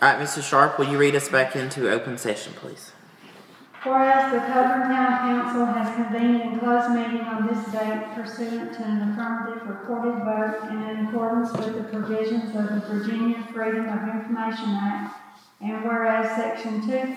Alright, Mrs. Sharp, will you read us back into open session, please? Whereas the Coburn Town Council has convened in closed meeting on this date pursuant to an affirmative recorded vote and in accordance with the provisions of the Virginia Freedom of Information Act, and whereas Section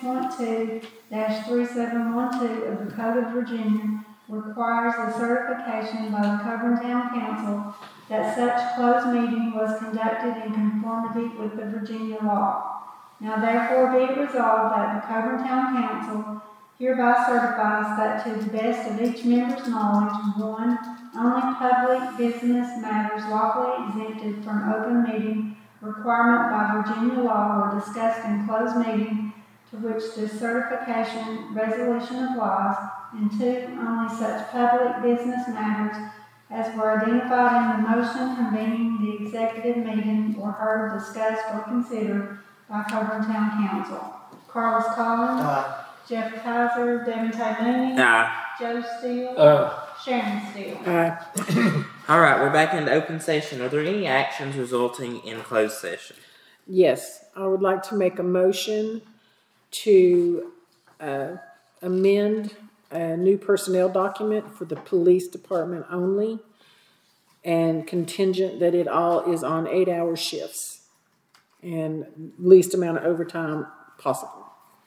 2.2-3712 of the Code of Virginia requires the certification by the Coburn Town Council that such closed meeting was conducted in conformity with the Virginia law. Now therefore be it resolved that the Coburn Town Council hereby certifies that to the best of each member's knowledge, 1, only public business matters lawfully exempted from open meeting requirement by Virginia law were discussed in closed meeting to which this certification resolution applies, and 2, only such public business matters as were identified in the motion convening the executive meeting were heard, discussed, or considered by Coburn Town Council. Carlos Collins. Jeff Kaiser, Devin Mooney. Joe Steele. Sharon Steele. Alright, we're back into open session. Are there any actions resulting in closed session? Yes, I would like to make a motion to amend a new personnel document for the police department only, and contingent that it all is on 8-hour shifts and least amount of overtime possible.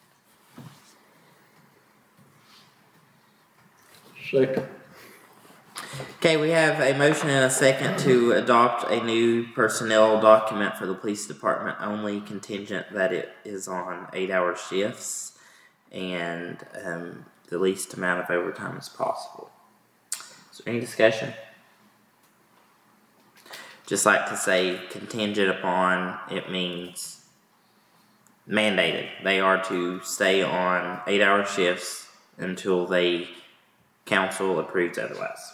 Second. Okay, we have a motion and a second to adopt a new personnel document for the police department only, contingent that it is on 8-hour shifts and the least amount of overtime as possible. Is there any discussion? Just like to say contingent upon, it means mandated. They are to stay on 8-hour shifts until the council approves otherwise.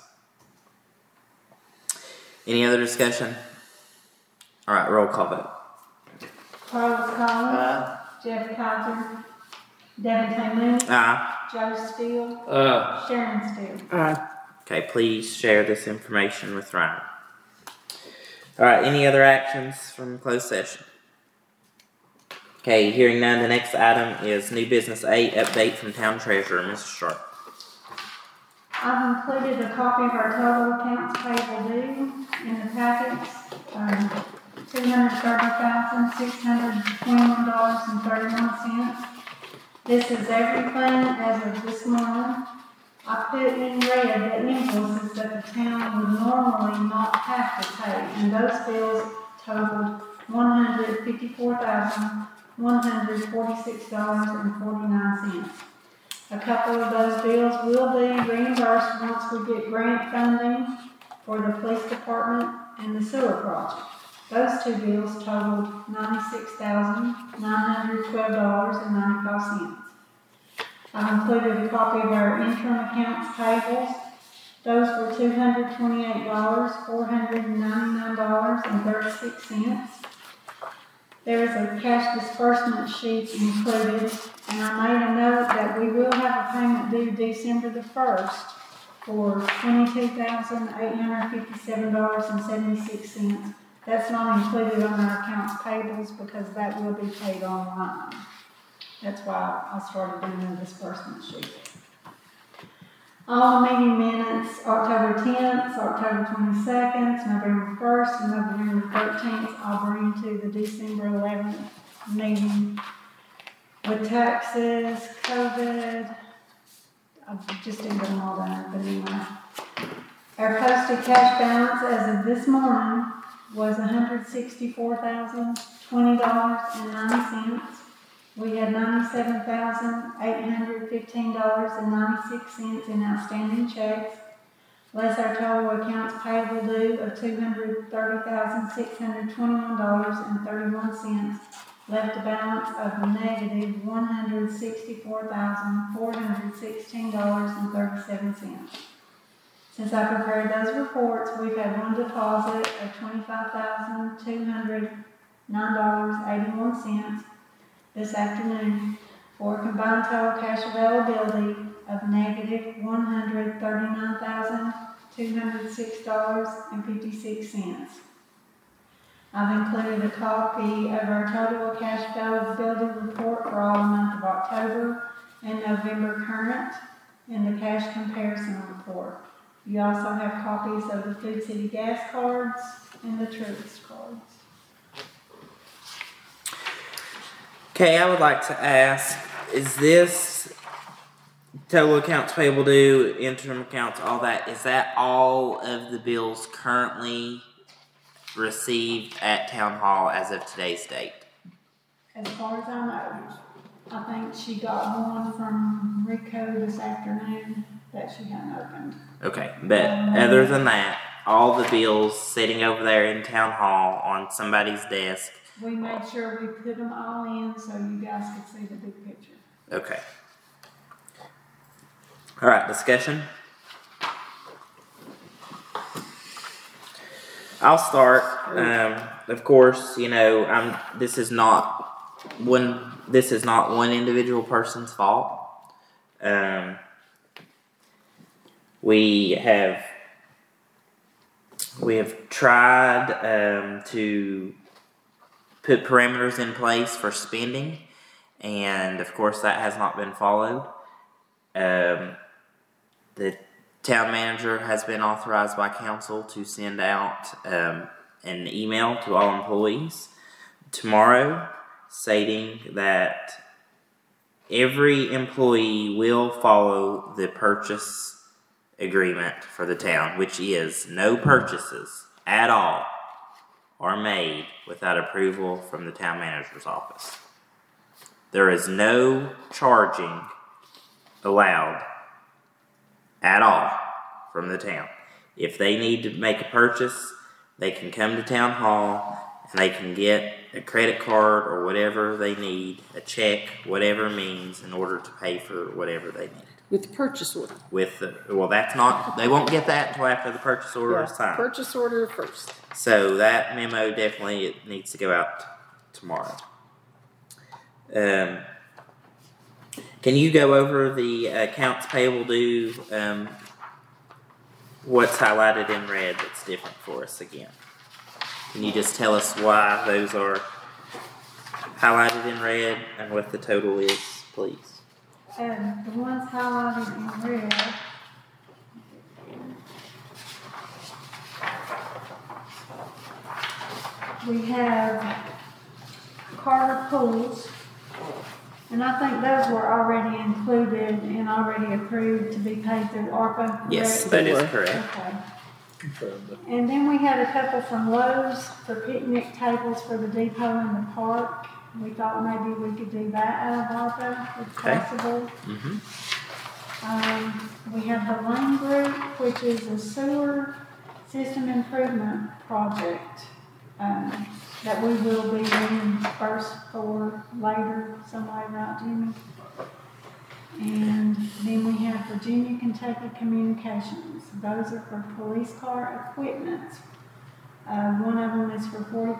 Any other discussion? Alright, roll call vote. Carlos Collins. Jeff Kaiser. Devin Mooney. Joe Steele. Sharon Steele. Okay, please share this information with Ryan. Alright, any other actions from closed session? Okay, hearing none, the next item is new business 8, update from town treasurer, Mrs. Sharp. I've included a copy of our total accounts payable due in the packets, $230,621.31. This is everything as of this morning. I put in red the invoices that the town would normally not have to pay, and those bills totaled $154,146.49. A couple of those bills will be reimbursed once we get grant funding for the police department and the sewer project. Those two bills totaled $96,912.95. I've included a copy of our interim accounts payables. Those were $228,499.36. There is a cash disbursement sheet included, and I made a note that we will have a payment due December the 1st for $22,857.76. That's not included on our accounts payables because that will be paid online. That's why I started doing the disbursement sheet. All the meeting minutes, October 10th, October 22nd, November 1st, and November 13th, I'll bring to the December 11th meeting. With taxes, COVID, I just didn't get them all done, but anyway. Our posted cash balance as of this morning was $164,020.90. We had $97,815.96 in outstanding checks, less our total accounts payable due of $230,621.31, left a balance of negative $164,416.37. Since I prepared those reports, we've had one deposit of $25,209.81 this afternoon, for a combined total cash availability of negative $139,206.56. I've included a copy of our total cash availability report for all the month of October and November current and the cash comparison report. You also have copies of the Food City gas cards and the Truist cards. Okay, I would like to ask, is this total accounts payable due, interim accounts, all that, is that all of the bills currently received at town hall as of today's date? As far as I know, I think she got one from Rico this afternoon that she hadn't opened. Okay, but other than that, all the bills sitting over there in town hall on somebody's desk. We made sure we put them all in so you guys could see the big picture. Okay. All right, discussion. I'll start. Of course, you know, this is not one individual person's fault. We have tried to put parameters in place for spending, and of course that has not been followed. The town manager has been authorized by council to send out an email to all employees tomorrow stating that every employee will follow the purchase agreement for the town, which is no purchases at all are made without approval from the town manager's office. There is no charging allowed at all from the town. If they need to make a purchase, they can come to town hall and they can get a credit card or whatever they need, a check, whatever means, in order to pay for whatever they need. With the purchase order. That's not, they won't get that until after the purchase order is signed. Purchase order first. So that memo definitely needs to go out tomorrow. Can you go over the accounts payable due, what's highlighted in red that's different for us again? Can you just tell us why those are highlighted in red and what the total is, please? The ones highlighted in red, we have Carter Pools, and I think those were already included and already approved to be paid through ARPA, correct? Yes, that is correct. Okay. And then we had a couple from Lowe's for picnic tables for the depot in the park. We thought maybe we could do that out of ARPA if possible. Mm-hmm. We have the Lane Group, which is a sewer system improvement project that we will be reimbursed for later, some way, right, Jimmy? And then we have Virginia Kentucky Communications. Those are for police car equipment. One of them is for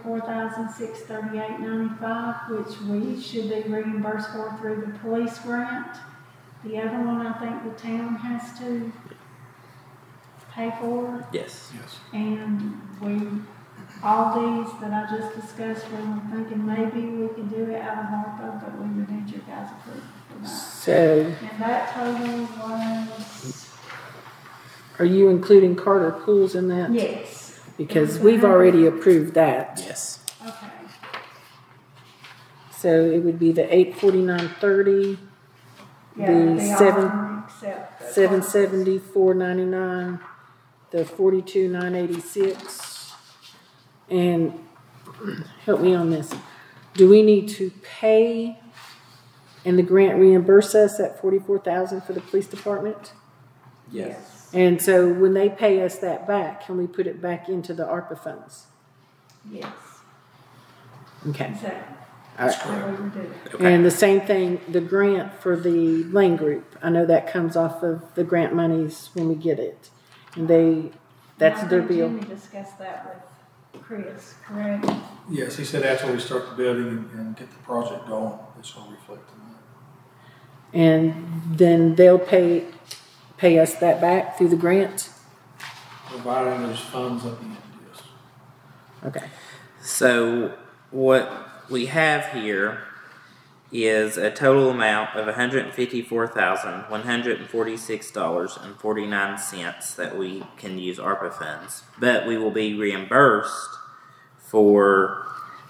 $44,638.95, which we should be reimbursed for through the police grant. The other one, I think the town has to pay for. Yes. And all these that I just discussed, we were thinking maybe we could do it out of ARPA, but we would need your guys' approval for that. So, And that total was, are you including Carter Pools in that? yes. Because we've already approved that. Yes. Okay. So it would be the $849.30, Yeah, the they all except the 770, $499, the $42,986, and help me on this. Do we need to pay and the grant reimburse us at $44,000 for the police department? Yes. And so when they pay us that back, can we put it back into the ARPA funds? Yes. Okay. Exactly. All right. That's what we would do. Okay. And the same thing, the grant for the Lane Group. I know that comes off of the grant monies when we get it. And that's And I their think bill. Jimmy discussed that with Chris, correct? Yes, he said after we start the building and get the project going, this will reflect on that. And then they'll pay us that back through the grant? Providing there's funds at the end, yes. Okay. So what we have here is a total amount of $154,146.49 that we can use ARPA funds, but we will be reimbursed for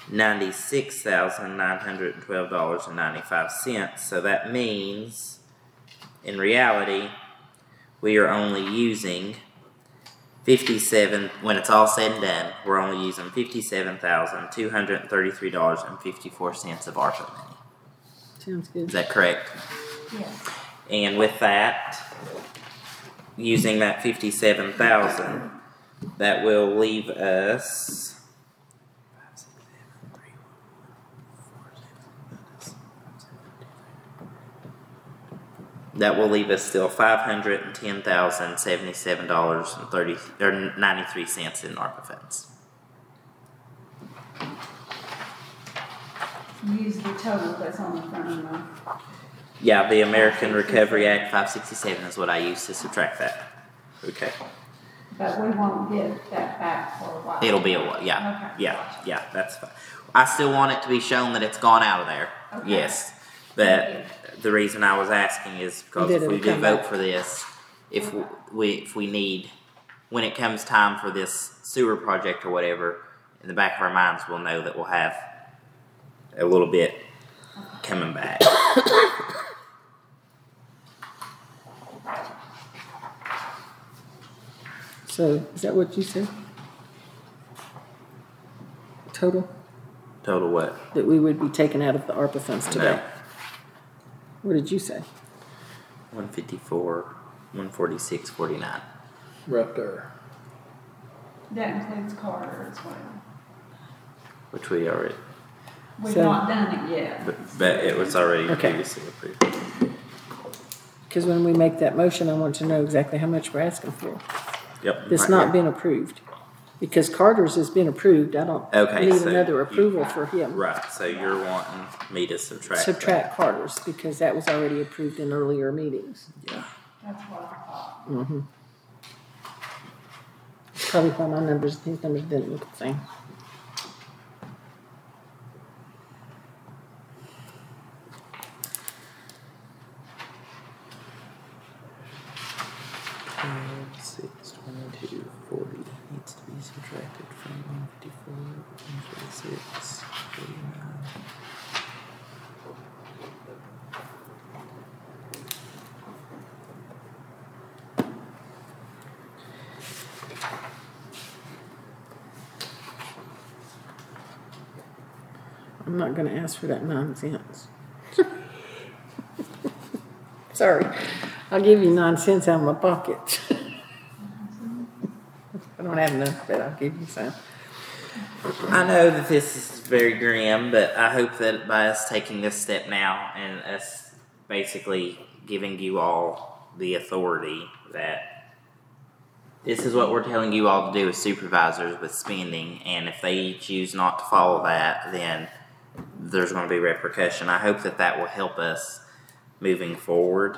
$96,912.95. So that means, in reality, we are only using 57, when it's all said and done, we're only using $57,233.54 of ARPA money. Sounds good. Is that correct? Yes. And with that, using that 57,000, that will leave us. That will leave us still $510,077.93 in ARPA funds. Use the total that's on the front of the. Yeah, the American Recovery Act 567 is what I use to subtract that. Okay. But we won't get that back for a while. It'll be a while. Yeah. Okay. Yeah. That's fine. I still want it to be shown that it's gone out of there. Okay. Yes. But the reason I was asking is because That if we it'll do come vote back. for this, if we need, when it comes time for this sewer project or whatever, in the back of our minds we'll know that we'll have a little bit coming back. So, is that what you said? Total? Total what? That we would be taking out of the ARPA funds today? No. What did you say? 154, 146.49. Right there. That includes Carter as well. Which we already, We've So- not done it yet. but it was already Okay. previously approved. Because when we make that motion, I want to know exactly how much we're asking for. Yep. It's right not here. been approved. Because Carter's has been approved, I don't Okay, need so another approval for him. Right, so you're wanting me to subtract. Subtract Carter's, because that was already approved in earlier meetings. that. Yeah. That's what I thought. Mm-hmm. Probably why my numbers, these numbers didn't look the same. Six, 22, 40 needs to be subtracted from 154, 146, 49. I'm not gonna ask for that 9 cents. Sorry, I'll give you 9 cents out of my pocket. I don't have enough, but I'll give you some. I know that this is very grim, but I hope that by us taking this step now and us basically giving you all the authority that this is what we're telling you all to do as supervisors with spending, and if they choose not to follow that, then there's going to be repercussion. I hope that that will help us moving forward.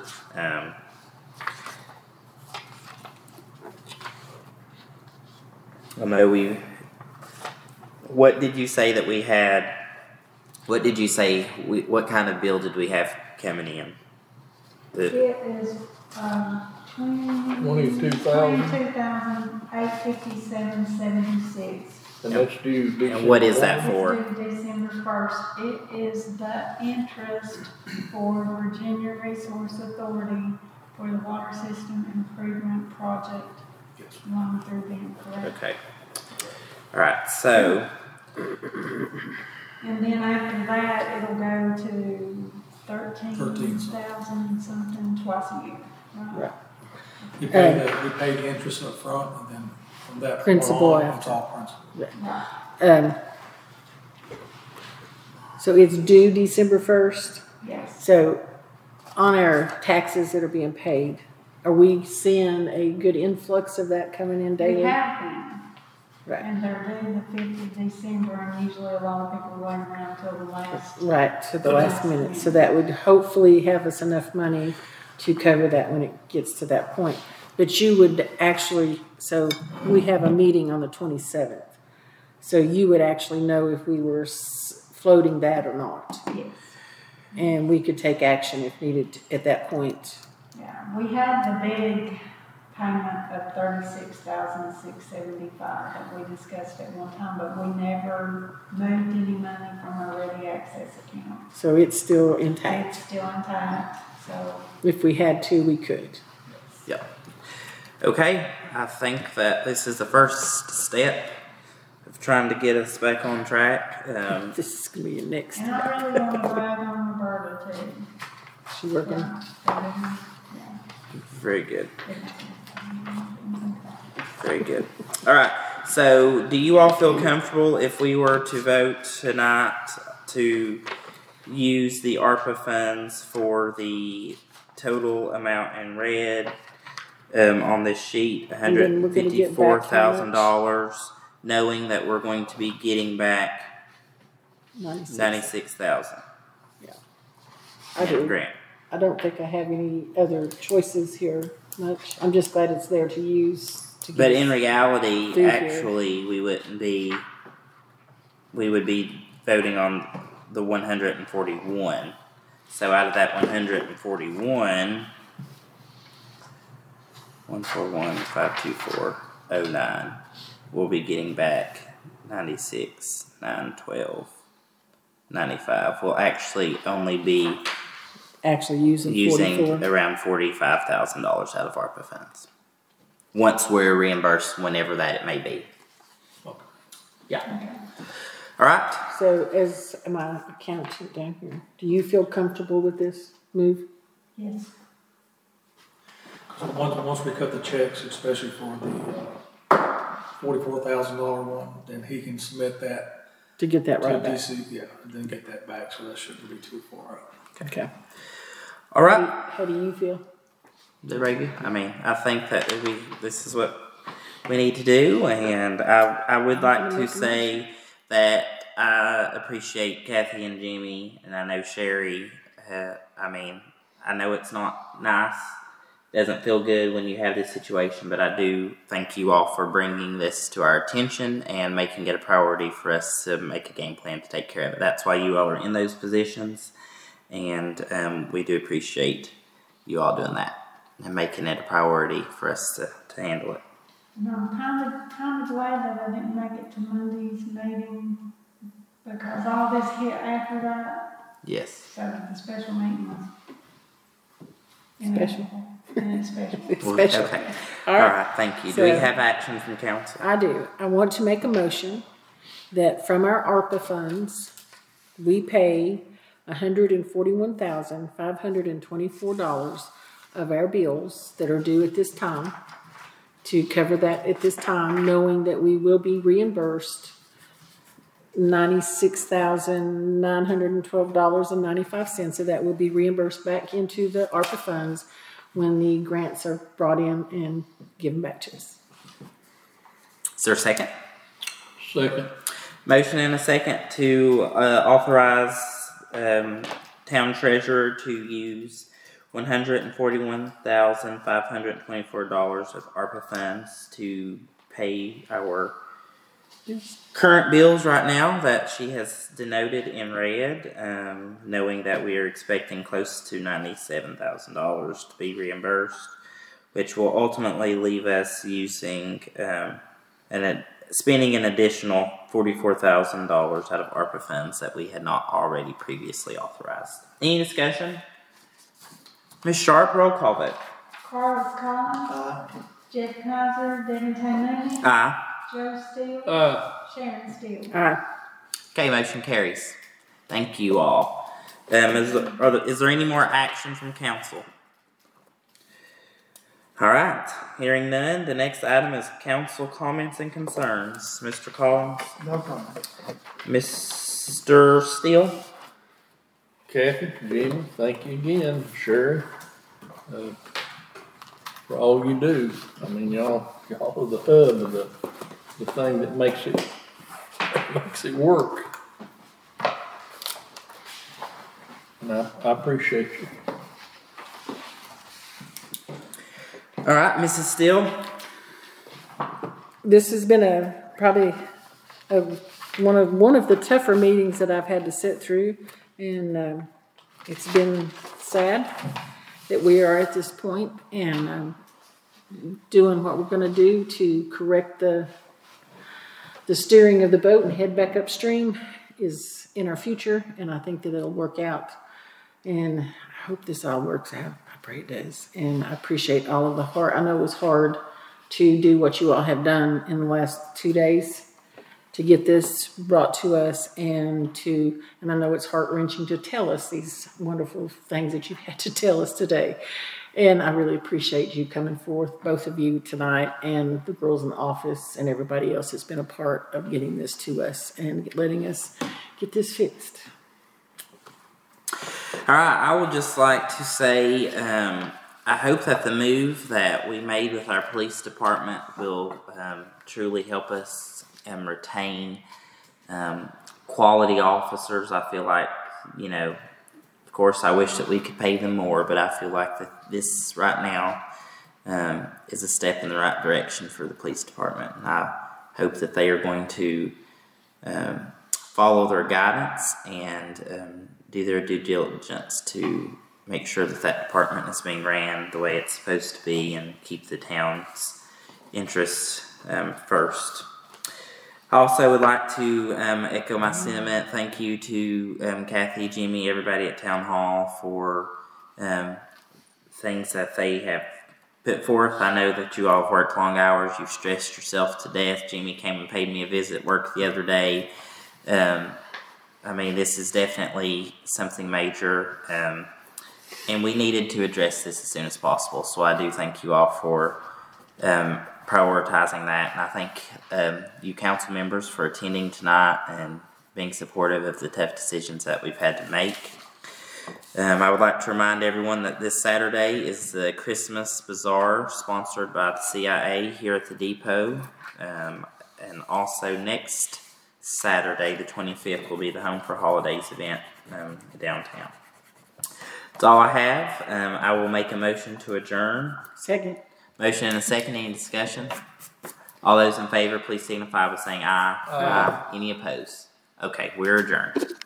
I know we. What did you say that we had? What did you say? What kind of bill did we have coming in? It is, 22,857.76. And that's due December. And what is that 1. for? It's due December 1st. It is the interest for Virginia Resource Authority for the water system improvement project Yes. run through them, correct? Okay. All right. So And then after that, it'll go to 13,000 something twice a year, right? Right. We paid the interest up front, and then from that point Principal on, after. it's all principal. Right, So it's due December 1st. yes. So on our taxes that are being paid, are we seeing a good influx of that coming in We daily? have been. Right. And they're due the 5th of December, and usually a lot of people wait around till the last. Right, to the last minute. So that would hopefully have us enough money to cover that when it gets to that point. But you would actually, so we have a meeting on the 27th. So you would actually know if we were floating that or not. Yes. And we could take action if needed at that point. Yeah, we had the big payment of $36,675 that we discussed at one time, but we never moved any money from our ready access account. So it's still intact. It's still intact, so. If we had to, we could. Yep. Okay, I think that this is the first step of trying to get us back on track. This is going to be your next. And I really want to brag on Roberta too. She working. Yeah. Very good. Very good. All right. So, do you all feel comfortable if we were to vote tonight to use the ARPA funds for the total amount in red on this sheet, And then we're gonna get back how much? $154,000, knowing that we're going to be getting back 96. $96,000 I do. grant? I don't think I have any other choices here much. I'm just glad it's there to use. But in reality, through here. actually, we would be voting on the 141. So out of that 141, 141,524.09, we'll be getting back 96,912.95. We'll actually only be Actually using using 44. around $45,000 out of ARPA funds. Once we're reimbursed, whenever that it may be. Okay. Yeah. All right. So as my accountant down here, do you feel comfortable with this move? Yes. So once we cut the checks, especially for the $44,000 one, then he can submit that To get that to right back? DC, yeah, and then get that back, so that shouldn't be too far out. Okay. All right. How do you feel? Very good. I mean, I think that this is what we need to do, and I would like to say that I appreciate Kathy and Jimmy, and I know Sherry. I mean, I know it's not nice, doesn't feel good when you have this situation, but I do thank you all for bringing this to our attention and making it a priority for us to make a game plan to take care of it. That's why you all are in those positions, and we do appreciate you all doing that and making it a priority for us to handle it. And I'm kind of glad that I didn't make it to Monday's meeting because all this hit after that. Yes. So the special meeting was. Special. Yeah, special. Special. Okay. All All right. right. Thank you. So- Do we have action from council? I do. I want to make a motion that from our ARPA funds, we pay $141,524 of our bills that are due at this time to cover that at this time, knowing that we will be reimbursed $96,912.95. So that will be reimbursed back into the ARPA funds when the grants are brought in and given back to us. Is there a second? Second. Motion and a second to authorize town treasurer to use $141,524 of ARPA funds to pay our current bills right now that she has denoted in red, knowing that we are expecting close to $97,000 to be reimbursed, which will ultimately leave us using spending an additional $44,000 out of ARPA funds that we had not already previously authorized. Any discussion? Ms. Sharp, roll call vote. Carlos Collins. Jeff Kaiser. Devin Tainuni. Aye. Joe Steele. Sharon Steele. All right. Okay, motion carries. Thank you all. Is there any more action from council? All right. Hearing none, the next item is council comments and concerns. Mr. Collins? No comment. Mr. Steele? Kathy, Jimmy, thank you again, Sherry, for all you do. I mean, y'all are the hub of the thing that makes it work. And I appreciate you. All right, Mrs. Steele? This has been probably one of the tougher meetings that I've had to sit through, and it's been sad that we are at this point, and doing what we're going to do to correct the steering of the boat and head back upstream is in our future, and I think that it'll work out. And I hope this all works out. I pray it does. And I appreciate all of the hard. I know it was hard to do what you all have done in the last 2 days to get this brought to us, and I know it's heart-wrenching to tell us these wonderful things that you've had to tell us today. And I really appreciate you coming forth, both of you tonight, and the girls in the office and everybody else that's been a part of getting this to us and letting us get this fixed. All right, I would just like to say I hope that the move that we made with our police department will truly help us retain quality officers. I feel like, of course, I wish that we could pay them more, but I feel like that this right now is a step in the right direction for the police department. And I hope that they are going to follow their guidance and do their due diligence to make sure that that department is being ran the way it's supposed to be and keep the town's interests first. I also would like to echo my sentiment. Thank you to Kathy, Jimmy, everybody at Town Hall for things that they have put forth. I know that you all have worked long hours. You've stressed yourself to death. Jimmy came and paid me a visit at work the other day. This is definitely something major, and we needed to address this as soon as possible. So I do thank you all for prioritizing that, and I thank you council members for attending tonight and being supportive of the tough decisions that we've had to make. I would like to remind everyone that this Saturday is the Christmas Bazaar sponsored by the CIA here at the depot, and also next Saturday the 25th will be the Home for Holidays event downtown. That's all I have. I will make a motion to adjourn. Second. Motion and a second. Any discussion? All those in favor, please signify by saying aye. Aye. Any opposed? Okay, we're adjourned.